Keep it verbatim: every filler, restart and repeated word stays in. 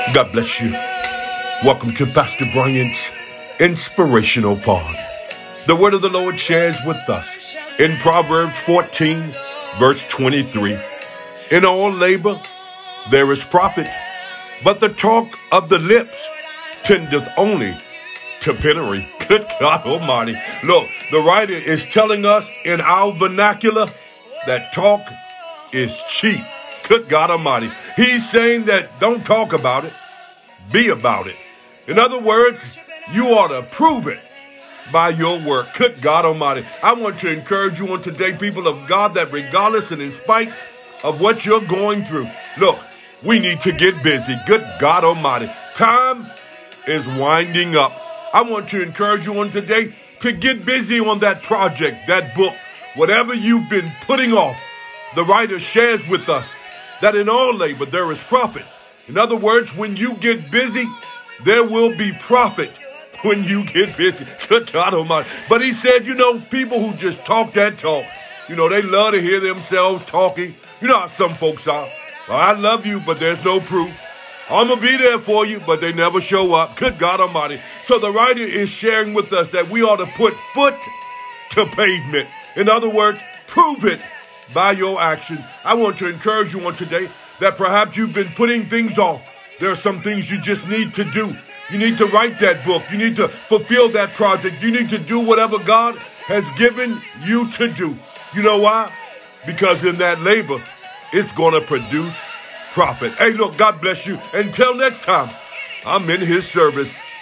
God bless you. Welcome to Pastor Bryant's Inspirational Pod. The word of the Lord shares with us in Proverbs fourteen, verse twenty-three. In all labor there is profit, but the talk of the lips tendeth only to penury. Good God Almighty. Look, the writer is telling us in our vernacular that talk is cheap. Good God Almighty. He's saying that don't talk about it, be about it. In other words, you ought to prove it by your work. Good God Almighty. I want to encourage you on today, people of God, that regardless and in spite of what you're going through, look, we need to get busy. Good God Almighty. Time is winding up. I want to encourage you on today to get busy on that project, that book, whatever you've been putting off. The writer shares with us that in all labor there is profit. In other words, when you get busy, there will be profit when you get busy. Good God Almighty. But he said, you know, people who just talk that talk, you know, they love to hear themselves talking. You know how some folks are. Well, I love you, but there's no proof. I'm going to be there for you, but they never show up. Good God Almighty. So the writer is sharing with us that we ought to put foot to pavement. In other words, prove it by your actions. I want to encourage you on today that perhaps you've been putting things off. There are some things you just need to do. You need to write that book. You need to fulfill that project. You need to do whatever God has given you to do. You know why? Because in that labor, it's going to produce profit. Hey, look, God bless you. Until next time, I'm in his service.